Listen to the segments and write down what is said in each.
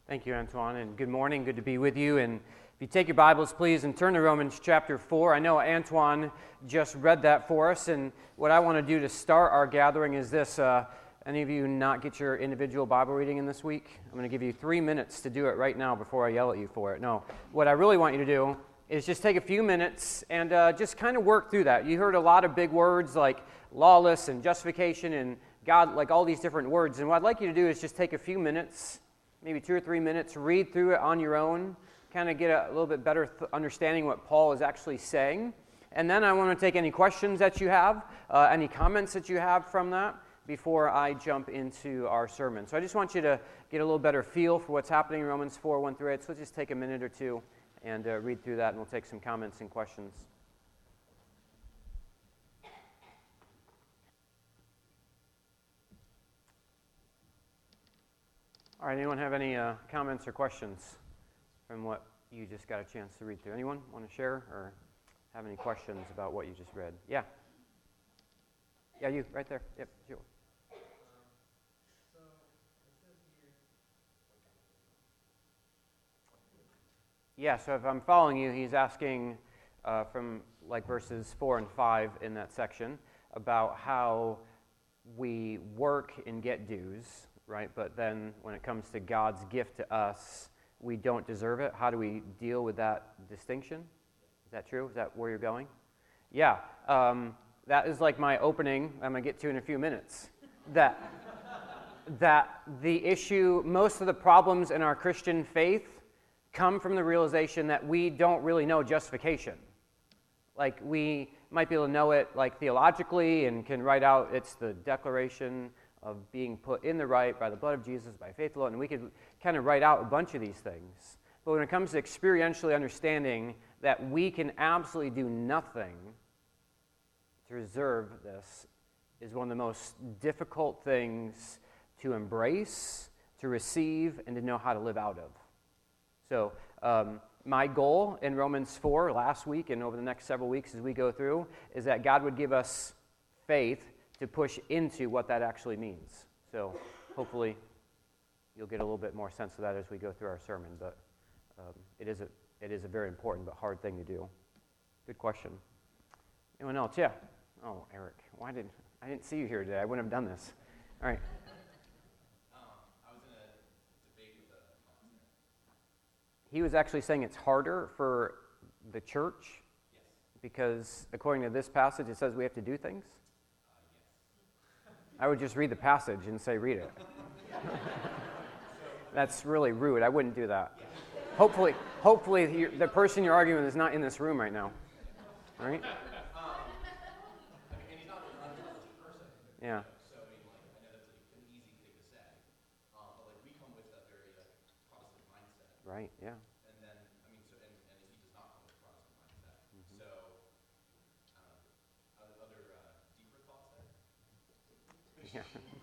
Thank you, Antoine, and good morning. Good to be with you. And if you take your Bibles, please, and turn to Romans chapter 4. I know Antoine just read that for us, and what I want to do to start our gathering is this. Any of you not get your individual Bible reading in this week? I'm going to give you 3 minutes to do it right now before I yell at you for it. No, what I really want you to do is just take a few minutes and just kind of work through that. You heard a lot of big words like lawless and justification and God, like all these different words. And what I'd like you to do is just take a few minutes, maybe 2 or 3 minutes, read through it on your own, kind of get a little bit better understanding what Paul is actually saying. And then I want to take any questions that you have, any comments that you have from that before I jump into our sermon. So I just want you to get a little better feel for what's happening in Romans 4, 1 through 8. So let's just take a minute or two and read through that, and we'll take some comments and questions. All right, anyone have any comments or questions from what you just got a chance to read through? Anyone want to share or have any questions about what you just read? Yeah. Yeah, you, right there. Yep, sure. Yeah, so if I'm following you, he's asking from like verses 4 and 5 in that section about how we work and get dues, right? But then when it comes to God's gift to us, we don't deserve it. How do we deal with that distinction? Is that true? Is that where you're going? Yeah, that is like my opening I'm going to get to in a few minutes. That the issue, most of the problems in our Christian faith come from the realization that we don't really know justification. Like we might be able to know it like theologically and can write out it's the declaration of being put in the right by the blood of Jesus, by faith alone, and we could kind of write out a bunch of these things. But when it comes to experientially understanding that we can absolutely do nothing to deserve this is one of the most difficult things to embrace, to receive, and to know how to live out of. So my goal in Romans 4 last week and over the next several weeks as we go through is that God would give us faith to push into what that actually means. So hopefully you'll get a little bit more sense of that as we go through our sermon. But it is a very important but hard thing to do. Good question. Anyone else? Yeah. Oh, Eric, I didn't see you here today. I wouldn't have done this. All right. I was in a debate with a pastor. He was actually saying it's harder for the church Yes. because according to this passage, it says we have to do things. Yes. I would just read the passage and say, read it. That's really rude. I wouldn't do that. Hopefully, the person you're arguing with is not in this room right now. All right? And he's not an unintelligent person. Yeah. So, I know that's an easy thing to say. But, we come with a very Protestant mindset. Right, yeah. And then, and he does not come with a Protestant mindset. Mm-hmm. So, I don't know. Other deeper thoughts there? Yeah.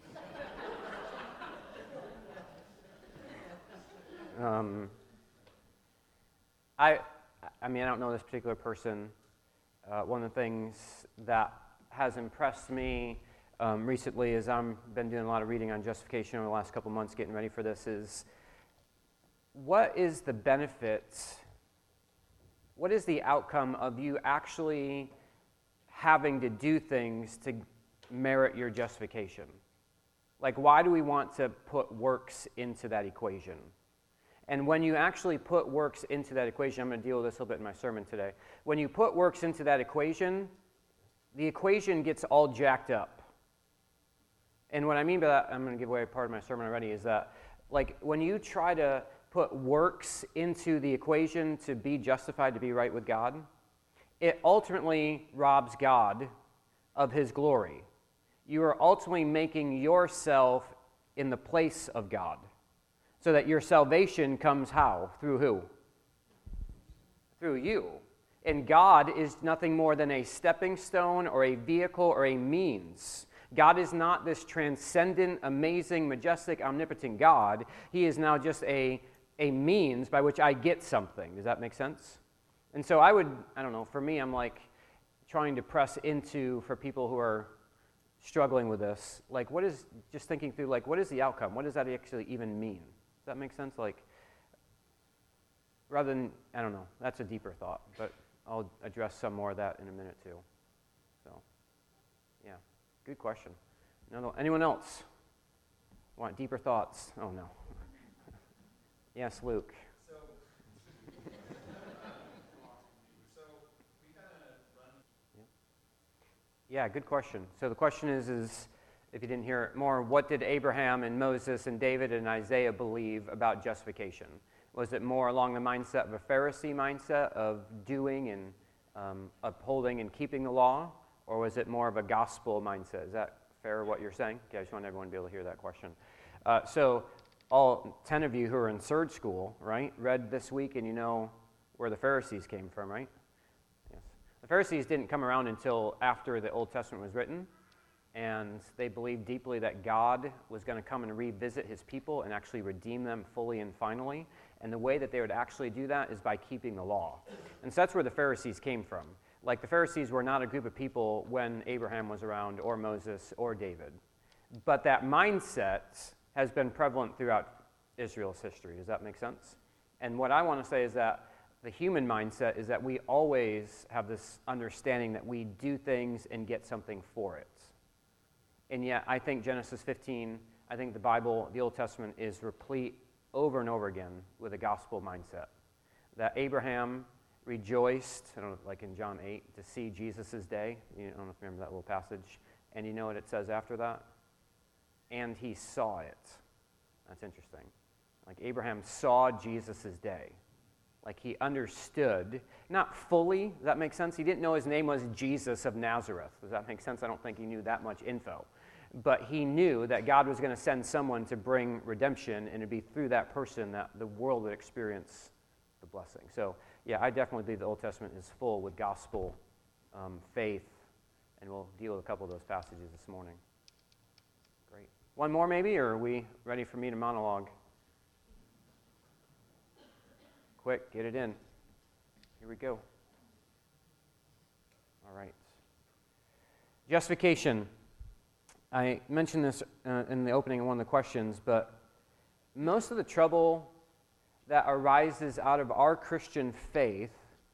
I don't know this particular person. One of the things that has impressed me recently as I've been doing a lot of reading on justification over the last couple months getting ready for this is what is the benefit, what is the outcome of you actually having to do things to merit your justification? Like, why do we want to put works into that equation? And when you actually put works into that equation, I'm going to deal with this a little bit in my sermon today. When you put works into that equation, the equation gets all jacked up. And what I mean by that, I'm going to give away part of my sermon already, is that like when you try to put works into the equation to be justified, to be right with God, it ultimately robs God of his glory. You are ultimately making yourself in the place of God. So that your salvation comes how? Through who? Through you. And God is nothing more than a stepping stone or a vehicle or a means. God is not this transcendent, amazing, majestic, omnipotent God. He is now just a means by which I get something. Does that make sense? And so for me, I'm like trying to press into, for people who are struggling with this, like just thinking through, like what is the outcome? What does that actually even mean? Does that make sense? Like rather than, I don't know, that's a deeper thought, but I'll address some more of that in a minute too. So, yeah, good question. Anyone else want deeper thoughts? Oh, no. Yes, Luke. So we kind of run. Yeah, good question. So the question is if you didn't hear it more, what did Abraham and Moses and David and Isaiah believe about justification? Was it more along the mindset of a Pharisee mindset of doing and upholding and keeping the law? Or was it more of a gospel mindset? Is that fair what you're saying? Okay, I just want everyone to be able to hear that question. So all 10 of you who are in third school, right, read this week and you know where the Pharisees came from, right? Yes. The Pharisees didn't come around until after the Old Testament was written, and they believed deeply that God was going to come and revisit his people and actually redeem them fully and finally. And the way that they would actually do that is by keeping the law. And so that's where the Pharisees came from. Like, the Pharisees were not a group of people when Abraham was around, or Moses, or David. But that mindset has been prevalent throughout Israel's history. Does that make sense? And what I want to say is that the human mindset is that we always have this understanding that we do things and get something for it. And yet, I think Genesis 15, I think the Bible, the Old Testament, is replete over and over again with a gospel mindset. That Abraham rejoiced, I don't know, like in John 8, to see Jesus' day. I don't know if you remember that little passage. And you know what it says after that? And he saw it. That's interesting. Like, Abraham saw Jesus' day. Like, he understood, not fully, does that make sense? He didn't know his name was Jesus of Nazareth. Does that make sense? I don't think he knew that much info. But he knew that God was going to send someone to bring redemption, and it'd be through that person that the world would experience the blessing. So, yeah, I definitely believe the Old Testament is full with gospel faith, and we'll deal with a couple of those passages this morning. Great. One more maybe, or are we ready for me to monologue? Quick, get it in. Here we go. All right. Justification. I mentioned this in the opening of one of the questions, but most of the trouble that arises out of our Christian faith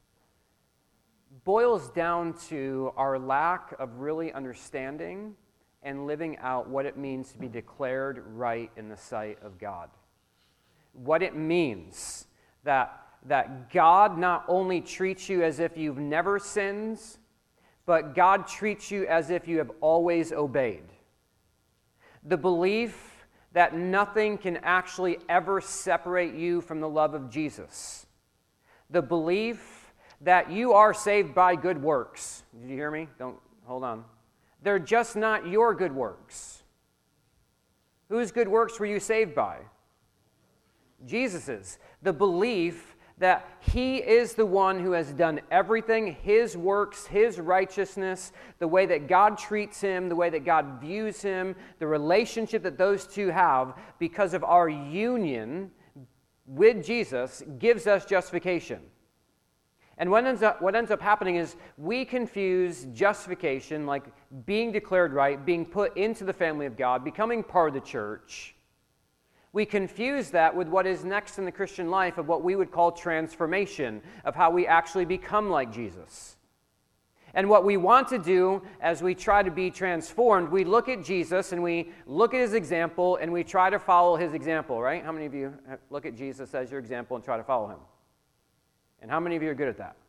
boils down to our lack of really understanding and living out what it means to be declared right in the sight of God. What it means that God not only treats you as if you've never sinned, but God treats you as if you have always obeyed. The belief that nothing can actually ever separate you from the love of Jesus. The belief that you are saved by good works. Did you hear me? Hold on. They're just not your good works. Whose good works were you saved by? Jesus's. The belief that he is the one who has done everything, his works, his righteousness, the way that God treats him, the way that God views him, the relationship that those two have because of our union with Jesus gives us justification. And what ends up happening is we confuse justification, like being declared right, being put into the family of God, becoming part of the church. We confuse that with what is next in the Christian life of what we would call transformation, of how we actually become like Jesus. And what we want to do as we try to be transformed, we look at Jesus and we look at his example and we try to follow his example, right? How many of you look at Jesus as your example and try to follow him? And how many of you are good at that?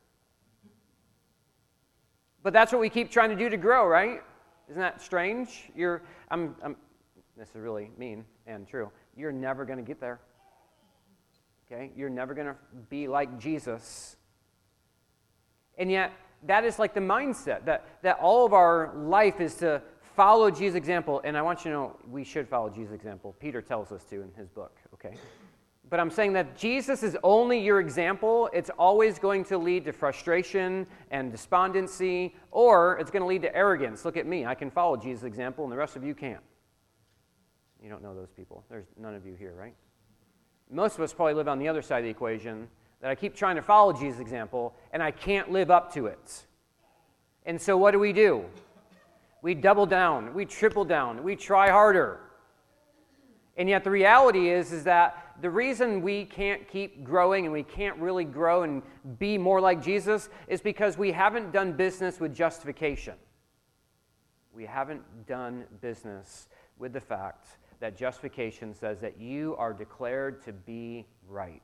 But that's what we keep trying to do to grow, right? Isn't that strange? This is really mean and true. You're never going to get there. Okay? You're never going to be like Jesus. And yet, that is like the mindset, that all of our life is to follow Jesus' example. And I want you to know, we should follow Jesus' example. Peter tells us to in his book, okay? But I'm saying that Jesus is only your example. It's always going to lead to frustration and despondency, or it's going to lead to arrogance. Look at me. I can follow Jesus' example, and the rest of you can't. You don't know those people. There's none of you here, right? Most of us probably live on the other side of the equation, that I keep trying to follow Jesus' example, and I can't live up to it. And so what do? We double down. We triple down. We try harder. And yet the reality is that the reason we can't keep growing and we can't really grow and be more like Jesus is because we haven't done business with justification. We haven't done business with the fact that justification says that you are declared to be right.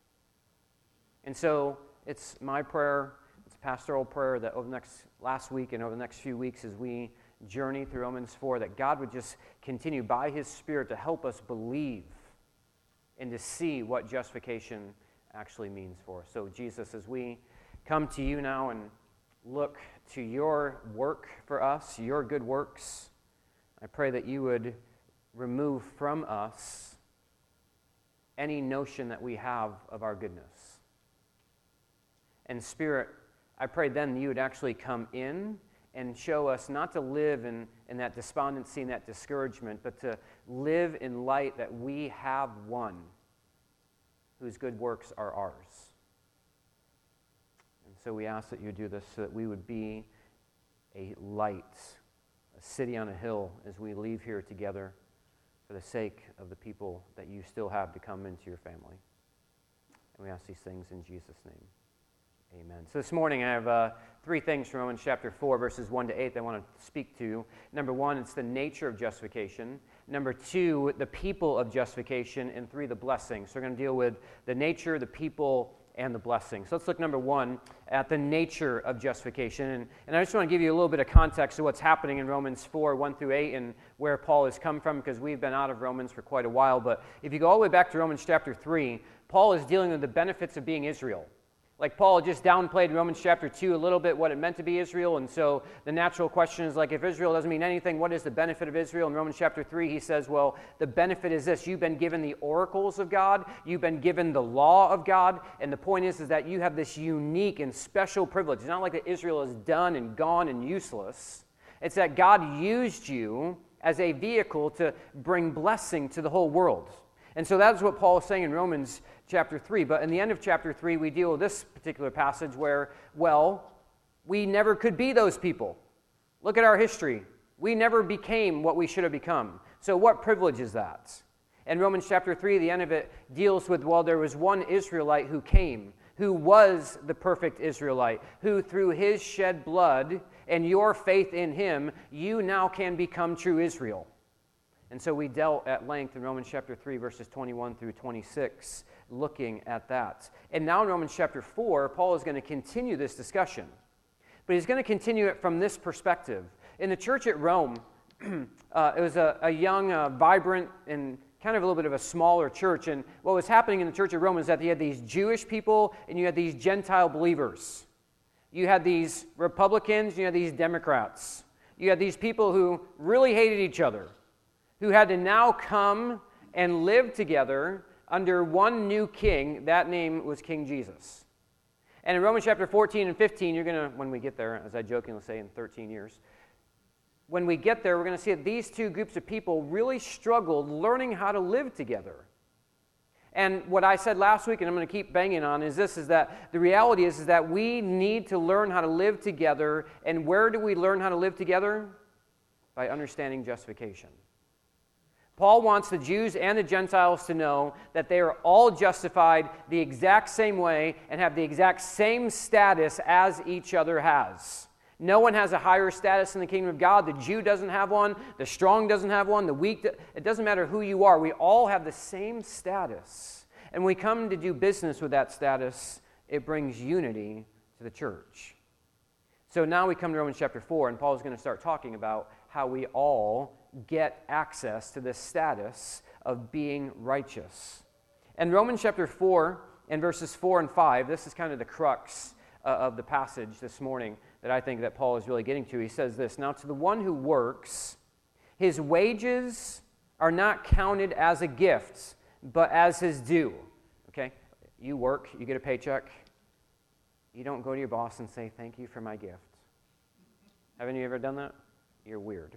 And so it's my prayer, it's pastoral prayer that last week and over the next few weeks as we journey through Romans 4, that God would just continue by His Spirit to help us believe and to see what justification actually means for us. So Jesus, as we come to you now and look to your work for us, your good works, I pray that you would remove from us any notion that we have of our goodness. And Spirit, I pray then you would actually come in and show us not to live in that despondency and that discouragement, but to live in light that we have one whose good works are ours. And so we ask that you do this so that we would be a light, a city on a hill as we leave here together for the sake of the people that you still have to come into your family. And we ask these things in Jesus' name. Amen. So this morning I have 3 things from Romans chapter 4, verses 1 to 8 that I want to speak to. Number 1, it's the nature of justification. Number 2, the people of justification. And 3, the blessing. So we're going to deal with the nature, the people, and the blessing. So let's look, number 1, at the nature of justification. And I just want to give you a little bit of context of what's happening in Romans 4, 1 through 8, and where Paul has come from, because we've been out of Romans for quite a while. But if you go all the way back to Romans chapter 3, Paul is dealing with the benefits of being Israel. Like Paul just downplayed in Romans chapter 2 a little bit what it meant to be Israel, and so the natural question is like, if Israel doesn't mean anything, what is the benefit of Israel? In Romans chapter 3 he says, well, the benefit is this: you've been given the oracles of God, you've been given the law of God, and the point is that you have this unique and special privilege. It's not like that Israel is done and gone and useless. It's that God used you as a vehicle to bring blessing to the whole world. And so that's what Paul is saying in Romans chapter 3. But in the end of chapter 3, we deal with this particular passage where, well, we never could be those people. Look at our history. We never became what we should have become. So what privilege is that? In Romans chapter 3, the end of it deals with, well, there was one Israelite who came, who was the perfect Israelite, who through his shed blood and your faith in him, you now can become true Israel. And so we dealt at length in Romans chapter 3, verses 21 through 26, looking at that. And now in Romans chapter 4, Paul is going to continue this discussion. But he's going to continue it from this perspective. In the church at Rome, it was a young, vibrant, and kind of a little bit of a smaller church. And what was happening in the church at Rome is that you had these Jewish people and you had these Gentile believers. You had these Republicans, you had these Democrats. You had these people who really hated each other, who had to now come and live together under one new king. That name was King Jesus. And in Romans chapter 14 and 15, you're going to, when we get there, as I jokingly say, in 13 years, when we get there, we're going to see that these two groups of people really struggled learning how to live together. And what I said last week, and I'm going to keep banging on, is this, is that the reality is that we need to learn how to live together. And where do we learn how to live together? By understanding justification. Paul wants the Jews and the Gentiles to know that they are all justified the exact same way and have the exact same status as each other has. No one has a higher status in the kingdom of God. The Jew doesn't have one. The strong doesn't have one. The weak, it doesn't matter who you are. We all have the same status. And when we come to do business with that status, it brings unity to the church. So now we come to Romans chapter 4, and Paul is going to start talking about how we all get access to this status of being righteous. In Romans chapter 4 and verses 4 and 5, this is kind of the crux of the passage this morning that I think that Paul is really getting to. He says this: now to the one who works, his wages are not counted as a gift, but as his due. Okay? You work, you get a paycheck. You don't go to your boss and say, thank you for my gift. Haven't you ever done that? You're weird.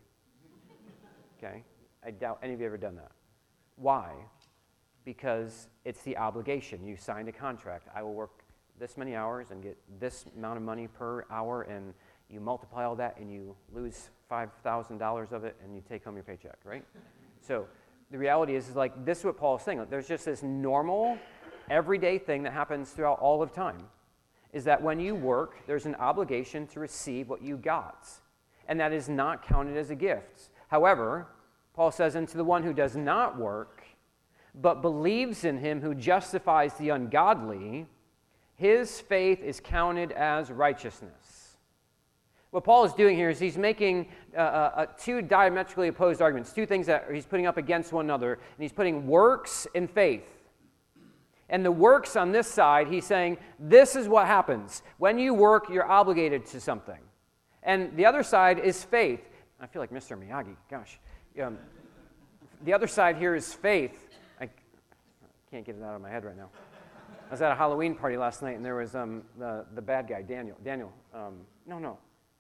Okay? I doubt any of you have ever done that. Why? Because it's the obligation. You signed a contract. I will work this many hours and get this amount of money per hour, and you multiply all that and you lose $5,000 of it and you take home your paycheck, right? So the reality is like, this is what Paul is saying. Like, there's just this normal, everyday thing that happens throughout all of time, is that when you work, there's an obligation to receive what you got, and that is not counted as a gift. However, Paul says, and to the one who does not work, but believes in him who justifies the ungodly, his faith is counted as righteousness. What Paul is doing here is he's making two diametrically opposed arguments, two things that he's putting up against one another, and he's putting works and faith. And the works on this side, he's saying, this is what happens. When you work, you're obligated to something. And the other side is faith. I feel like Mr. Miyagi, gosh. The other side here is faith. I can't get it out of my head right now. I was at a Halloween party last night, and there was the bad guy, Daniel. No.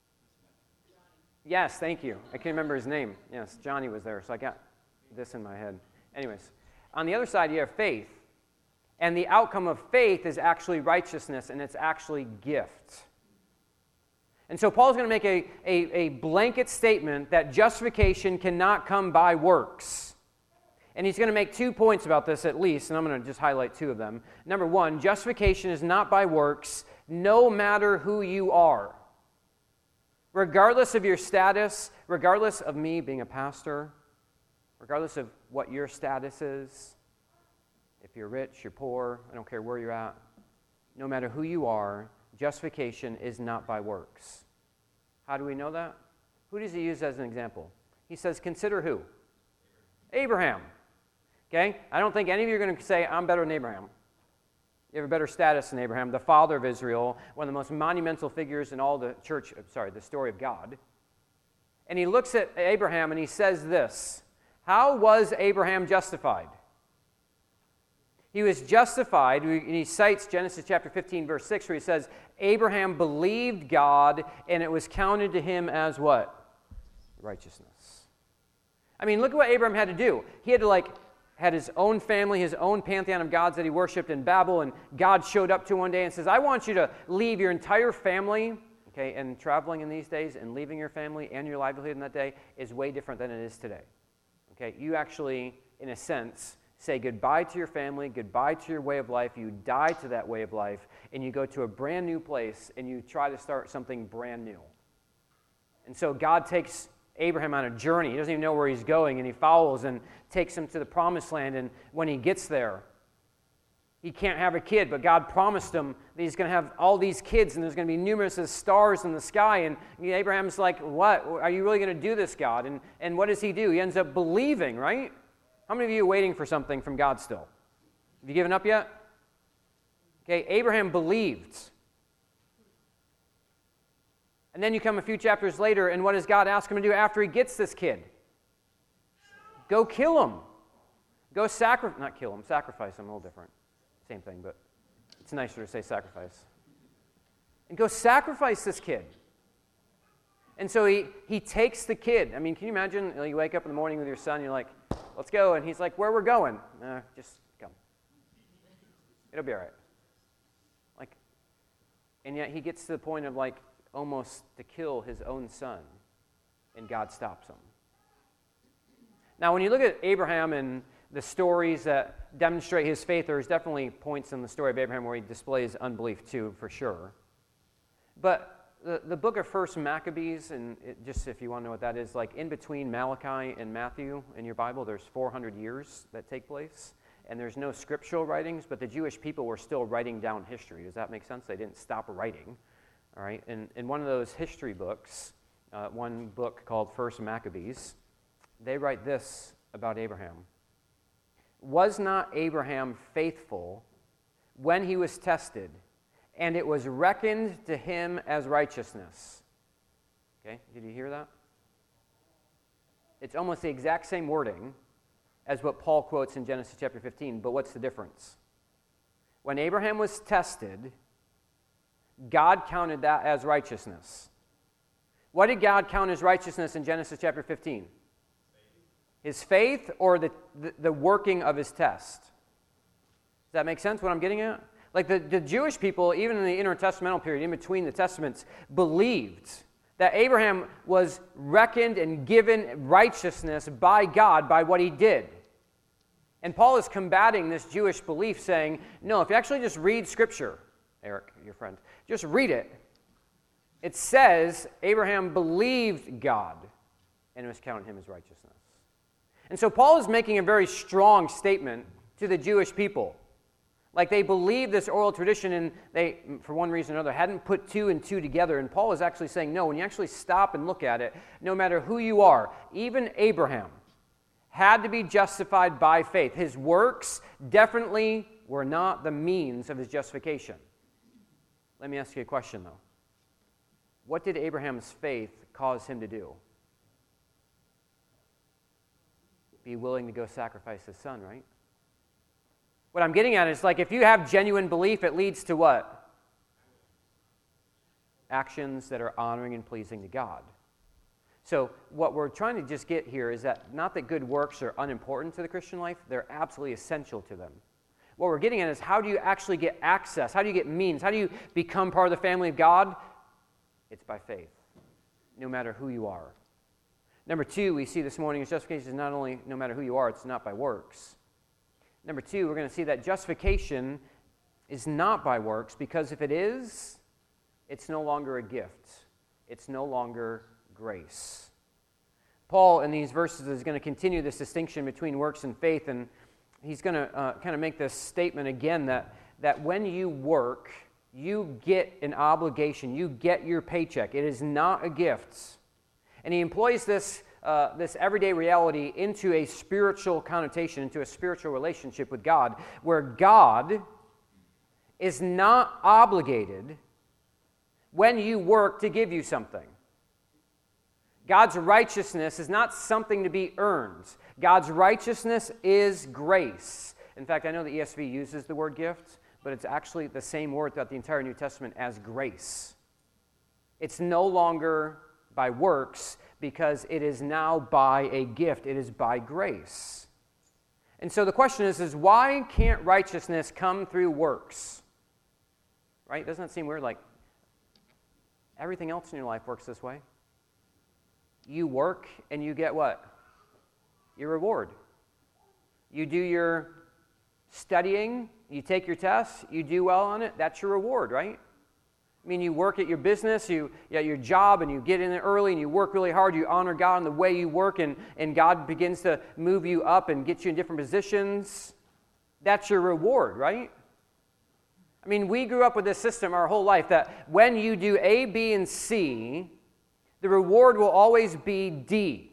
Yes, thank you. I can't remember his name. Yes, Johnny was there, so I got this in my head. Anyways, on the other side, you have faith. And the outcome of faith is actually righteousness, and it's actually gift. And so Paul's going to make a blanket statement that justification cannot come by works. And he's going to make 2 points about this at least, and I'm going to just highlight 2 of them. Number 1, justification is not by works, no matter who you are. Regardless of your status, regardless of me being a pastor, regardless of what your status is, if you're rich, you're poor, I don't care where you're at, no matter who you are, justification is not by works. How do we know that? Who does he use as an example? He says, consider who? Abraham. Okay? I don't think any of you are going to say, I'm better than Abraham. You have a better status than Abraham, the father of Israel, one of the most monumental figures in all the the story of God. And he looks at Abraham and he says this, how was Abraham justified? He was justified, and he cites Genesis chapter 15, verse 6, where he says, Abraham believed God, and it was counted to him as what? Righteousness. I mean, look at what Abraham had to do. He had to, had his own family, his own pantheon of gods that he worshipped in Babel, and God showed up to him one day and says, I want you to leave your entire family, okay, and traveling in these days and leaving your family and your livelihood in that day is way different than it is today. Okay, you actually, in a sense, say goodbye to your family, goodbye to your way of life, you die to that way of life, and you go to a brand new place, and you try to start something brand new. And so God takes Abraham on a journey. He doesn't even know where he's going, and he follows and takes him to the promised land, and when he gets there, he can't have a kid, but God promised him that he's going to have all these kids, and there's going to be numerous stars in the sky, and Abraham's like, what? Are you really going to do this, God? And what does he do? He ends up believing, right? How many of you are waiting for something from God still? Have you given up yet? Okay, Abraham believed. And then you come a few chapters later, and what does God ask him to do after he gets this kid? Go kill him. Go not kill him, sacrifice him, a little different. Same thing, but it's nicer to say sacrifice. And go sacrifice this kid. And so he takes the kid. I mean, can you imagine, you wake up in the morning with your son, you're like, let's go. And he's like, where we're going? Just come. It'll be all right. And yet he gets to the point of almost to kill his own son. And God stops him. Now, when you look at Abraham and the stories that demonstrate his faith, there's definitely points in the story of Abraham where he displays unbelief too, for sure. But the book of 1 Maccabees, and just if you want to know what that is, in between Malachi and Matthew in your Bible, there's 400 years that take place, and there's no scriptural writings, but the Jewish people were still writing down history. Does that make sense? They didn't stop writing, all right? And in one of those history books, one book called 1 Maccabees, they write this about Abraham. Was not Abraham faithful when he was tested, and it was reckoned to him as righteousness? Okay, did you hear that? It's almost the exact same wording as what Paul quotes in Genesis chapter 15, but what's the difference? When Abraham was tested, God counted that as righteousness. What did God count as righteousness in Genesis chapter 15? His faith or the working of his test? Does that make sense, what I'm getting at? The Jewish people, even in the intertestamental period, in between the testaments, believed that Abraham was reckoned and given righteousness by God by what he did. And Paul is combating this Jewish belief, saying, no, if you actually just read Scripture, Eric, your friend, just read it. It says Abraham believed God, and it was counted him as righteousness. And so Paul is making a very strong statement to the Jewish people. Like they believed this oral tradition, and they, for one reason or another, hadn't put two and two together. And Paul is actually saying, no, when you actually stop and look at it, no matter who you are, even Abraham had to be justified by faith. His works definitely were not the means of his justification. Let me ask you a question, though. What did Abraham's faith cause him to do? Be willing to go sacrifice his son, right? What I'm getting at is, like, if you have genuine belief, it leads to what? Actions that are honoring and pleasing to God. So what we're trying to just get here is that not that good works are unimportant to the Christian life, they're absolutely essential to them. What we're getting at is, how do you actually get access? How do you get means? How do you become part of the family of God? It's by faith, no matter who you are. Number two, we see this morning is justification is not only no matter who you are, it's not by works. Number two, we're going to see that justification is not by works, because if it is, it's no longer a gift. It's no longer grace. Paul, in these verses, is going to continue this distinction between works and faith, and he's going to kind of make this statement again that when you work, you get an obligation. You get your paycheck. It is not a gift. And he employs this everyday reality into a spiritual connotation, into a spiritual relationship with God, where God is not obligated when you work to give you something. God's righteousness is not something to be earned. God's righteousness is grace. In fact, I know the ESV uses the word gift, but it's actually the same word throughout the entire New Testament as grace. It's no longer by works, because it is now by a gift. It is by grace. And so the question is why can't righteousness come through works? Right? Doesn't that seem weird? Like, everything else in your life works this way. You work and you get what? Your reward. You do your studying, you take your tests, you do well on it, that's your reward, right? I mean, you work at your business, your job, and you get in there early, and you work really hard, you honor God in the way you work, and God begins to move you up and get you in different positions. That's your reward, right? I mean, we grew up with this system our whole life that when you do A, B, and C, the reward will always be D.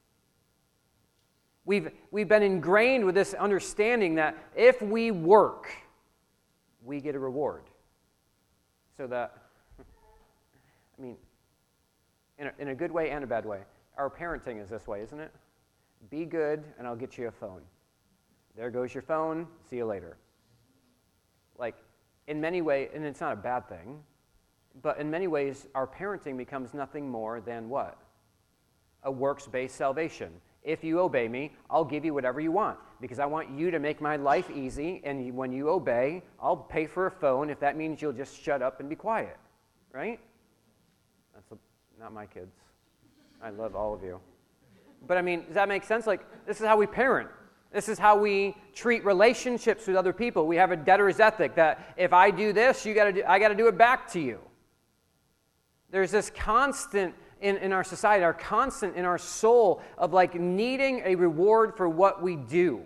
We've been ingrained with this understanding that if we work, we get a reward. So that, I mean, in a good way and a bad way. Our parenting is this way, isn't it? Be good, and I'll get you a phone. There goes your phone. See you later. Like, in many ways, and it's not a bad thing, but in many ways, our parenting becomes nothing more than what? A works-based salvation. If you obey me, I'll give you whatever you want, because I want you to make my life easy, and when you obey, I'll pay for a phone if that means you'll just shut up and be quiet, right? That's not my kids. I love all of you. But I mean, does that make sense? Like, this is how we parent. This is how we treat relationships with other people. We have a debtor's ethic that if I do this, I got to do it back to you. There's this constant in our society, our constant in our soul of like needing a reward for what we do.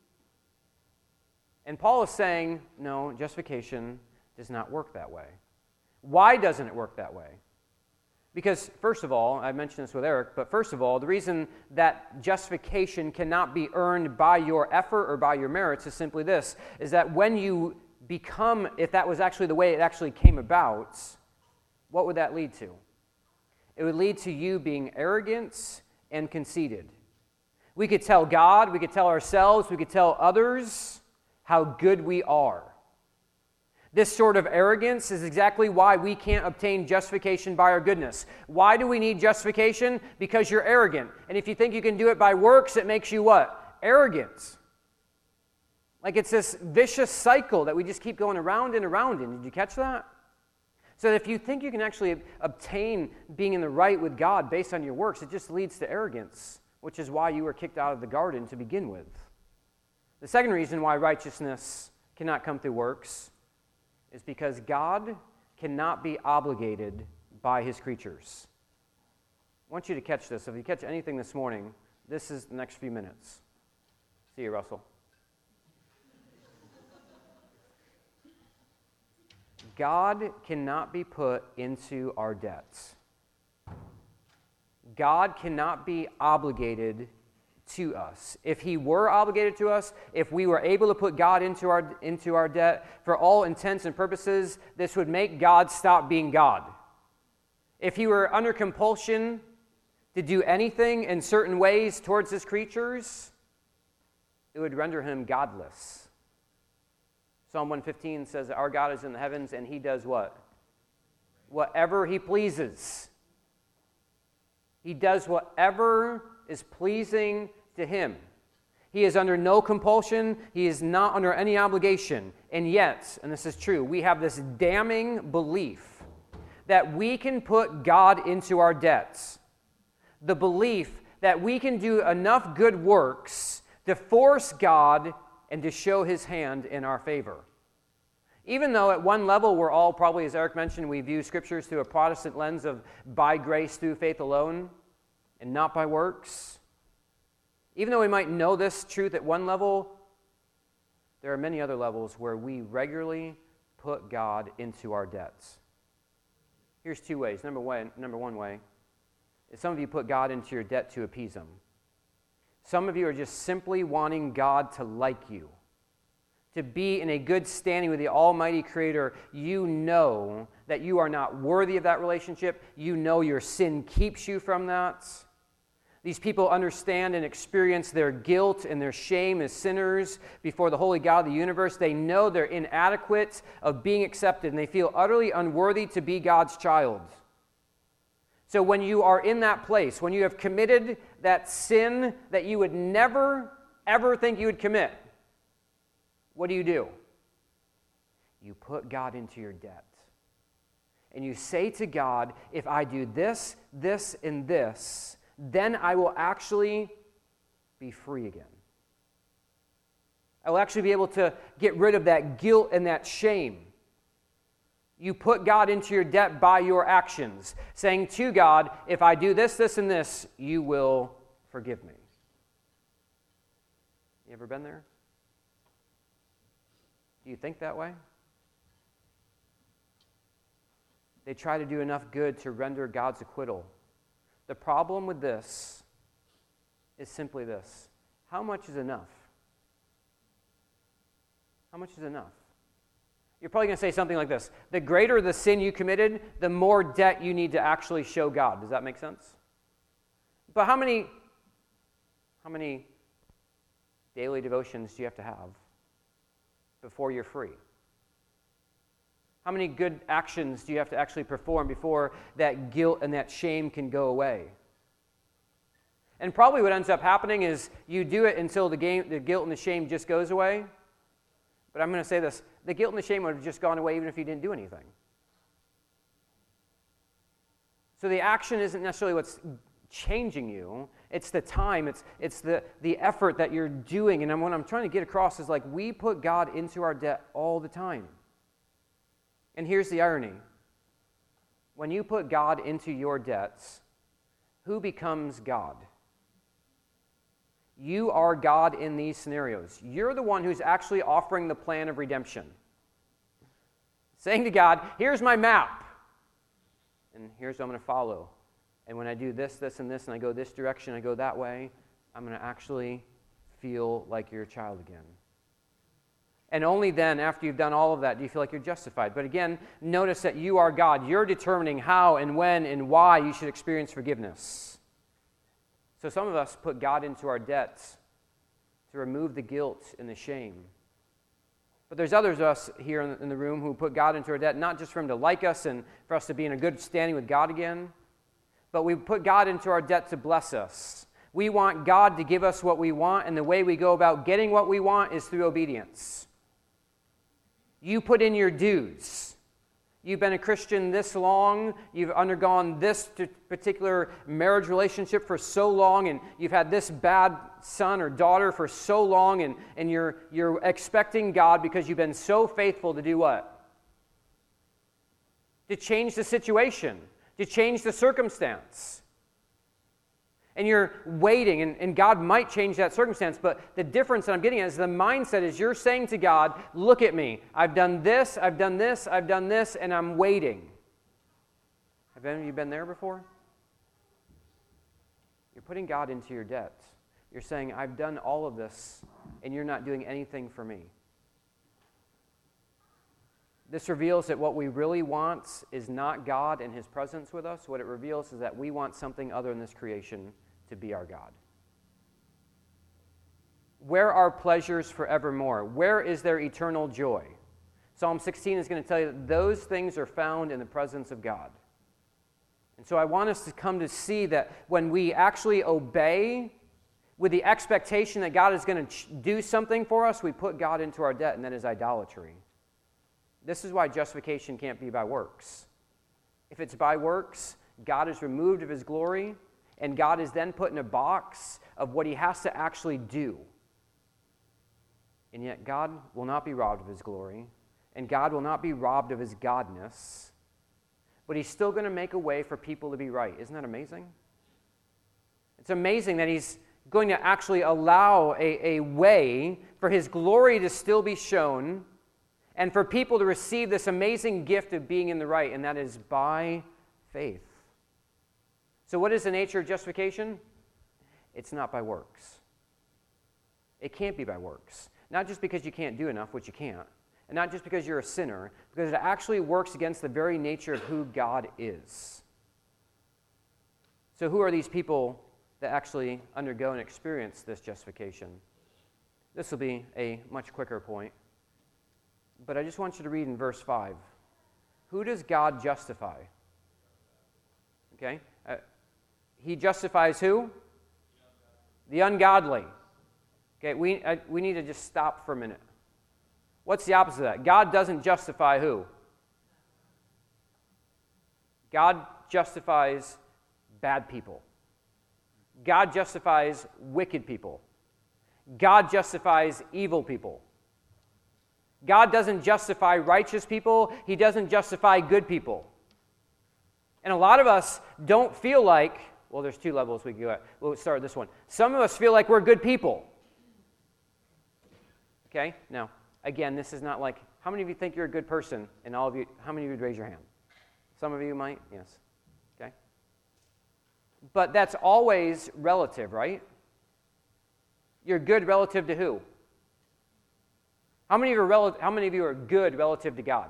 And Paul is saying, no, justification does not work that way. Why doesn't it work that way? Because, first of all, I mentioned this with Eric, but first of all, the reason that justification cannot be earned by your effort or by your merits is simply this, is that when you become, if that was actually the way it actually came about, what would that lead to? It would lead to you being arrogant and conceited. We could tell God, we could tell ourselves, we could tell others how good we are. This sort of arrogance is exactly why we can't obtain justification by our goodness. Why do we need justification? Because you're arrogant. And if you think you can do it by works, it makes you what? Arrogant. Like it's this vicious cycle that we just keep going around and around in. Did you catch that? So if you think you can actually obtain being in the right with God based on your works, it just leads to arrogance, which is why you were kicked out of the garden to begin with. The second reason why righteousness cannot come through works is because God cannot be obligated by his creatures. I want you to catch this. If you catch anything this morning, this is the next few minutes. See you, Russell. God cannot be put into our debts. God cannot be obligated to us. If he were obligated to us, if we were able to put God into our debt, for all intents and purposes, this would make God stop being God. If he were under compulsion to do anything in certain ways towards his creatures, it would render him godless. Psalm 115 says that our God is in the heavens and he does what? Whatever he pleases. He does whatever is pleasing to him. He is under no compulsion. He is not under any obligation. And yet, and this is true, we have this damning belief that we can put God into our debts. The belief that we can do enough good works to force God and to show his hand in our favor. Even though at one level we're all probably, as Eric mentioned, we view scriptures through a Protestant lens of by grace through faith alone and not by works. Even though we might know this truth at one level, there are many other levels where we regularly put God into our debts. Here's two ways. Number one way is some of you put God into your debt to appease him. Some of you are just simply wanting God to like you, to be in a good standing with the Almighty Creator. You know that you are not worthy of that relationship. You know your sin keeps you from that. These people understand and experience their guilt and their shame as sinners before the holy God of the universe. They know they're inadequate of being accepted, and they feel utterly unworthy to be God's child. So when you are in that place, when you have committed that sin that you would never, ever think you would commit, what do? You put God into your debt. And you say to God, if I do this, this, and this, then I will actually be free again. I will actually be able to get rid of that guilt and that shame. You put God into your debt by your actions, saying to God, if I do this, this, and this, you will forgive me. You ever been there? Do you think that way? They try to do enough good to render God's acquittal. The problem with this is simply this. How much is enough? How much is enough? You're probably going to say something like this. The greater the sin you committed, the more debt you need to actually show God. Does that make sense? But how many daily devotions do you have to have before you're free? How many good actions do you have to actually perform before that guilt and that shame can go away? And probably what ends up happening is you do it until the guilt and the shame just goes away. But I'm going to say this. The guilt and the shame would have just gone away even if you didn't do anything. So the action isn't necessarily what's changing you. It's the time. It's the effort that you're doing. And what I'm trying to get across is like we put God into our debt all the time. And here's the irony. When you put God into your debts, who becomes God? You are God in these scenarios. You're the one who's actually offering the plan of redemption. Saying to God, here's my map, and here's what I'm going to follow. And when I do this, this, and this, and I go this direction, I go that way, I'm going to actually feel like you're a child again. And only then, after you've done all of that, do you feel like you're justified. But again, notice that you are God. You're determining how and when and why you should experience forgiveness. So some of us put God into our debts to remove the guilt and the shame. But there's others of us here in the room who put God into our debt, not just for him to like us and for us to be in a good standing with God again, but we put God into our debt to bless us. We want God to give us what we want, and the way we go about getting what we want is through obedience. You put in your dues. You've been a Christian this long, you've undergone this particular marriage relationship for so long, and you've had this bad son or daughter for so long, and you're expecting God because you've been so faithful to do what? To change the situation, to change the circumstance. And you're waiting, and God might change that circumstance, but the difference that I'm getting at is the mindset is you're saying to God, look at me. I've done this, I've done this, I've done this, and I'm waiting. Have any of you been there before? You're putting God into your debt. You're saying, I've done all of this, and you're not doing anything for me. This reveals that what we really want is not God and His presence with us. What it reveals is that we want something other than this creation to be our God. Where are pleasures forevermore? Where is there eternal joy? Psalm 16 is going to tell you that those things are found in the presence of God. And so I want us to come to see that when we actually obey with the expectation that God is going to do something for us, we put God into our debt, and that is idolatry. This is why justification can't be by works. If it's by works, God is removed of His glory, and God is then put in a box of what He has to actually do. And yet God will not be robbed of His glory, and God will not be robbed of His godness, but He's still going to make a way for people to be right. Isn't that amazing? It's amazing that He's going to actually allow a way for His glory to still be shown, and for people to receive this amazing gift of being in the right, and that is by faith. So what is the nature of justification? It's not by works. It can't be by works. Not just because you can't do enough, which you can't, and not just because you're a sinner, because it actually works against the very nature of who God is. So who are these people that actually undergo and experience this justification? This will be a much quicker point. But I just want you to read in verse 5. Who does God justify? Okay? He justifies who? The ungodly. Okay, we need to just stop for a minute. What's the opposite of that? God doesn't justify who? God justifies bad people. God justifies wicked people. God justifies evil people. God doesn't justify righteous people. He doesn't justify good people. And a lot of us don't feel like, well, there's two levels we can go at. We'll start with this one. Some of us feel like we're good people. Okay? Now, again, this is not like, how many of you think you're a good person? And all of you, how many of you would raise your hand? Some of you might? Yes. Okay? But that's always relative, right? You're good relative to who? How many of you are good relative to God?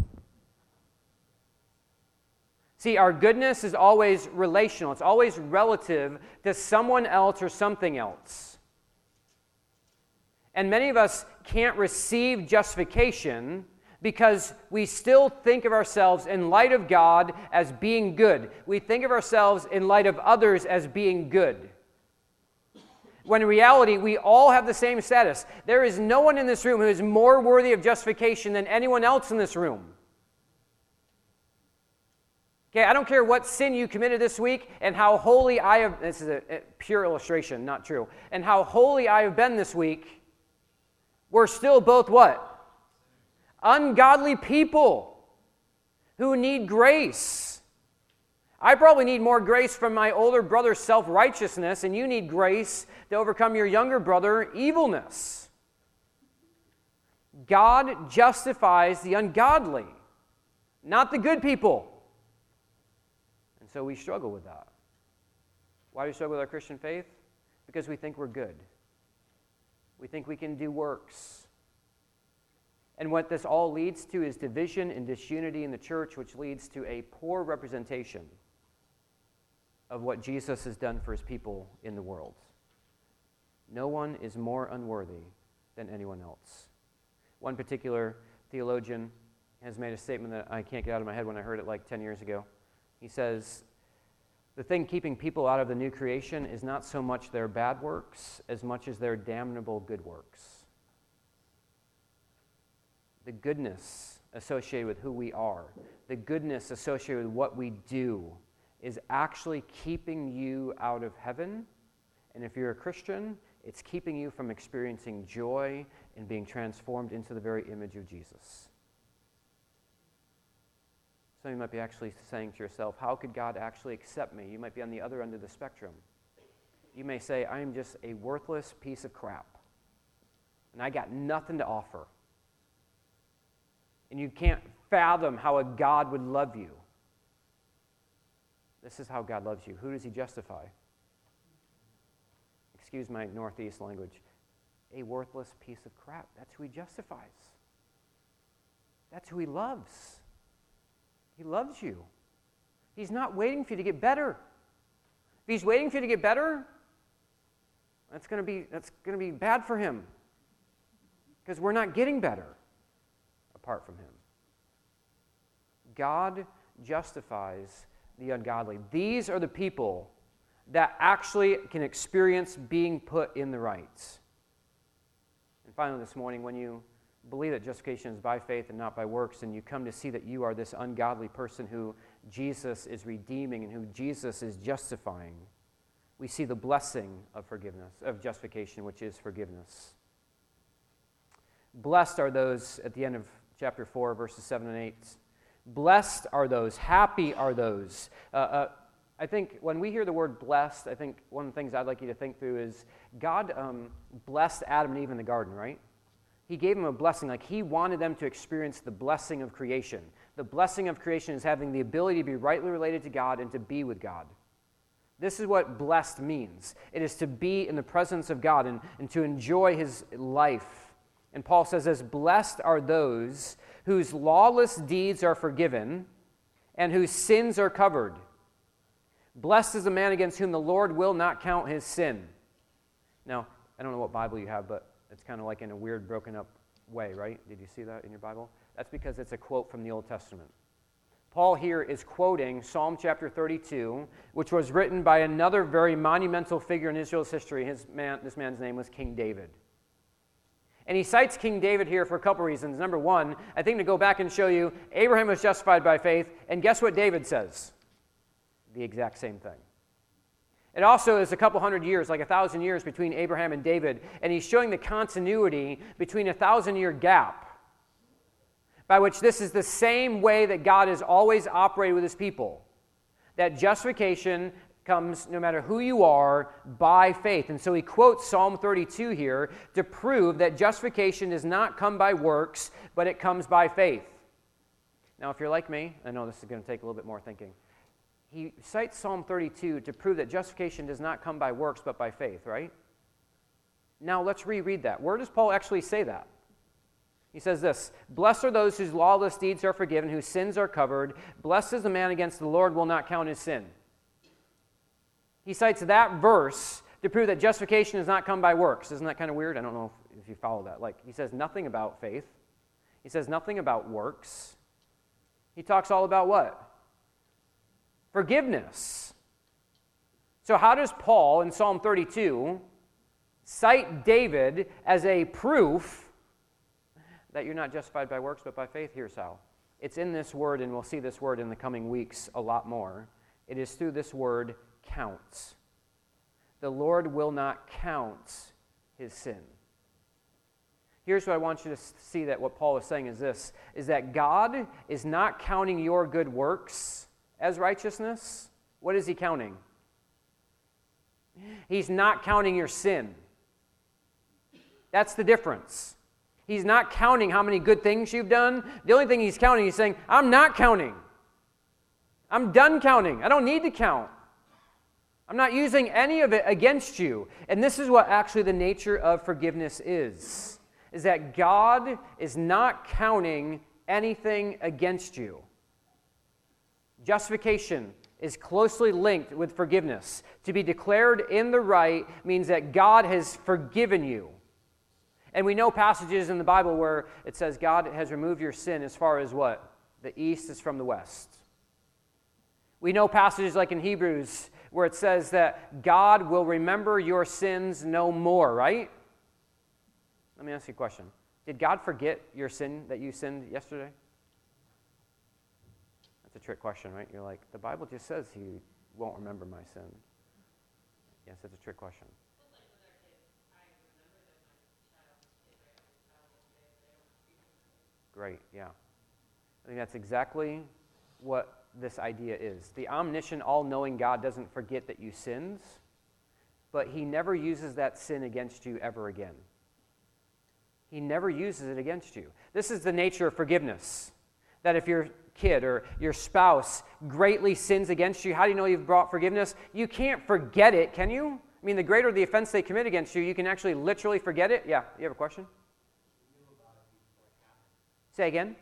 See, our goodness is always relational. It's always relative to someone else or something else. And many of us can't receive justification because we still think of ourselves in light of God as being good. We think of ourselves in light of others as being good. When in reality, we all have the same status. There is no one in this room who is more worthy of justification than anyone else in this room. Okay, I don't care what sin you committed this week and how holy I have, this is a pure illustration, not true, and how holy I have been this week, we're still both what? Ungodly people who need grace. I probably need more grace from my older brother's self-righteousness, and you need grace to overcome your younger brother's evilness. God justifies the ungodly, not the good people. And so we struggle with that. Why do we struggle with our Christian faith? Because we think we're good. We think we can do works. And what this all leads to is division and disunity in the church, which leads to a poor representation of what Jesus has done for His people in the world. No one is more unworthy than anyone else. One particular theologian has made a statement that I can't get out of my head when I heard it like 10 years ago. He says, the thing keeping people out of the new creation is not so much their bad works as much as their damnable good works. The goodness associated with who we are, the goodness associated with what we do, is actually keeping you out of heaven. And if you're a Christian, it's keeping you from experiencing joy and being transformed into the very image of Jesus. So you might be actually saying to yourself, how could God actually accept me? You might be on the other end of the spectrum. You may say, I am just a worthless piece of crap, and I got nothing to offer. And you can't fathom how a God would love you. This is how God loves you. Who does he justify? Excuse my Northeast language. A worthless piece of crap. That's who he justifies. That's who he loves. He loves you. He's not waiting for you to get better. If he's waiting for you to get better, that's going to be bad for him. Because we're not getting better apart from him. God justifies the ungodly. These are the people that actually can experience being put in the right. And finally this morning, when you believe that justification is by faith and not by works, and you come to see that you are this ungodly person who Jesus is redeeming and who Jesus is justifying, we see the blessing of forgiveness, of justification, which is forgiveness. Blessed are those, at the end of chapter 4, verses 7 and 8, blessed are those, happy are those. I think when we hear the word blessed, I think one of the things I'd like you to think through is God blessed Adam and Eve in the garden, right? He gave them a blessing, like he wanted them to experience the blessing of creation. The blessing of creation is having the ability to be rightly related to God and to be with God. This is what blessed means. It is to be in the presence of God and to enjoy his life. And Paul says this, blessed are those whose lawless deeds are forgiven and whose sins are covered. Blessed is the man against whom the Lord will not count his sin. Now, I don't know what Bible you have, but it's kind of like in a weird broken up way, right? Did you see that in your Bible? That's because it's a quote from the Old Testament. Paul here is quoting Psalm chapter 32, which was written by another very monumental figure in Israel's history. This man's name was King David. And he cites King David here for a couple reasons. Number one, I think to go back and show you, Abraham was justified by faith, and guess what David says? The exact same thing. It also is a couple hundred years, like 1,000 years between Abraham and David, and he's showing the continuity between a 1,000-year gap, by which this is the same way that God has always operated with his people. That justification comes, no matter who you are, by faith. And so he quotes Psalm 32 here to prove that justification does not come by works, but it comes by faith. Now, if you're like me, I know this is going to take a little bit more thinking. He cites Psalm 32 to prove that justification does not come by works, but by faith, right? Now, let's reread that. Where does Paul actually say that? He says this, blessed are those whose lawless deeds are forgiven, whose sins are covered. Blessed is the man against the Lord will not count his sin. He cites that verse to prove that justification does not come by works. Isn't that kind of weird? I don't know if you follow that. Like, he says nothing about faith. He says nothing about works. He talks all about what? Forgiveness. So how does Paul in Psalm 32 cite David as a proof that you're not justified by works but by faith? Here's how. It's in this word, and we'll see this word in the coming weeks a lot more. It is through this word, counts. The Lord will not count his sin. Here's what I want you to see, that what Paul is saying is this, is that God is not counting your good works as righteousness. What is he counting? He's not counting your sin. That's the difference. He's not counting how many good things you've done. The only thing he's counting, he's saying, I'm not counting. I'm done counting. I don't need to count. I'm not using any of it against you. And this is what actually the nature of forgiveness is that God is not counting anything against you. Justification is closely linked with forgiveness. To be declared in the right means that God has forgiven you. And we know passages in the Bible where it says God has removed your sin as far as what? The east is from the west. We know passages like in Hebrews where it says that God will remember your sins no more, right? Let me ask you a question. Did God forget your sin that you sinned yesterday? That's a trick question, right? You're like, the Bible just says he won't remember my sin. Yes, it's a trick question. Great, yeah. I think that's exactly what this idea is. The omniscient, all-knowing God doesn't forget that you sinned, but he never uses that sin against you ever again. He never uses it against you. This is the nature of forgiveness. That if your kid or your spouse greatly sins against you, how do you know you've brought forgiveness? You can't forget it, can you? I mean, the greater the offense they commit against you, you can actually literally forget it. Yeah, you have a question? Say again?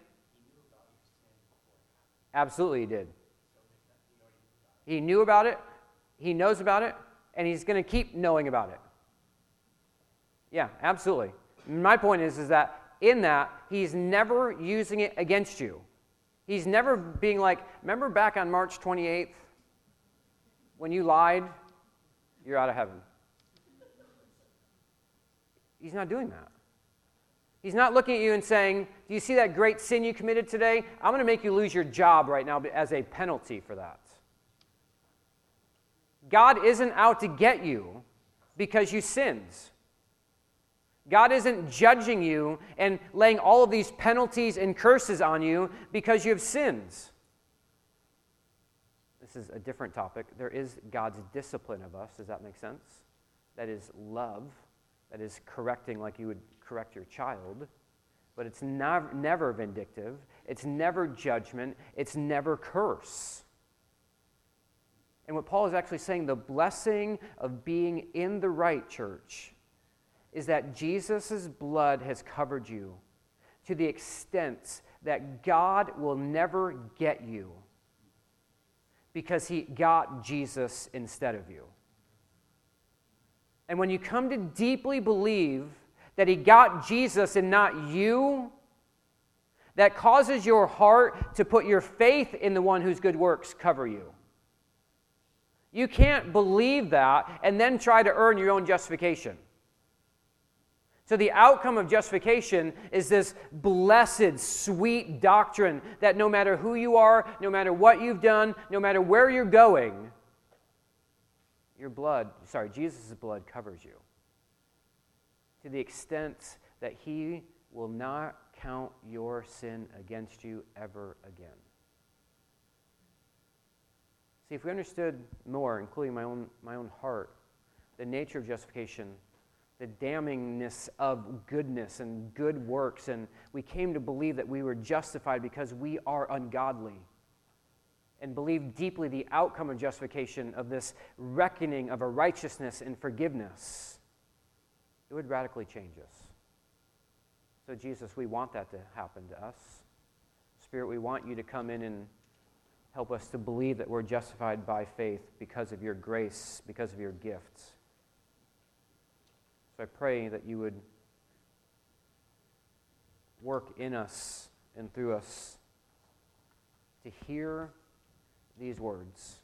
Absolutely he did. He knew about it, he knows about it, and he's going to keep knowing about it. Yeah, absolutely. My point is that in that, he's never using it against you. He's never being like, remember back on March 28th, when you lied, you're out of heaven. He's not doing that. He's not looking at you and saying, do you see that great sin you committed today? I'm going to make you lose your job right now as a penalty for that. God isn't out to get you because you sinned. God isn't judging you and laying all of these penalties and curses on you because you have sinned. This is a different topic. There is God's discipline of us. Does that make sense? That is love. That is correcting like you would correct your child. But it's never vindictive. It's never judgment. It's never curse. And what Paul is actually saying, the blessing of being in the right, church, is that Jesus' blood has covered you to the extent that God will never get you because he got Jesus instead of you. And when you come to deeply believe that he got Jesus and not you, that causes your heart to put your faith in the one whose good works cover you. You can't believe that and then try to earn your own justification. So the outcome of justification is this blessed, sweet doctrine that no matter who you are, no matter what you've done, no matter where you're going, Jesus' blood covers you to the extent that he will not count your sin against you ever again. See, if we understood more, including my own heart, the nature of justification, the damningness of goodness and good works, and we came to believe that we were justified because we are ungodly, and believe deeply the outcome of justification of this reckoning of a righteousness and forgiveness, it would radically change us. So Jesus, we want that to happen to us. Spirit, we want you to come in and help us to believe that we're justified by faith because of your grace, because of your gifts. So I pray that you would work in us and through us to hear these words,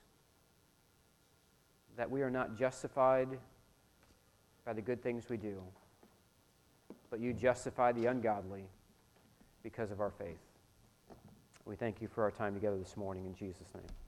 that we are not justified by the good things we do, but you justify the ungodly because of our faith. We thank you for our time together this morning in Jesus' name.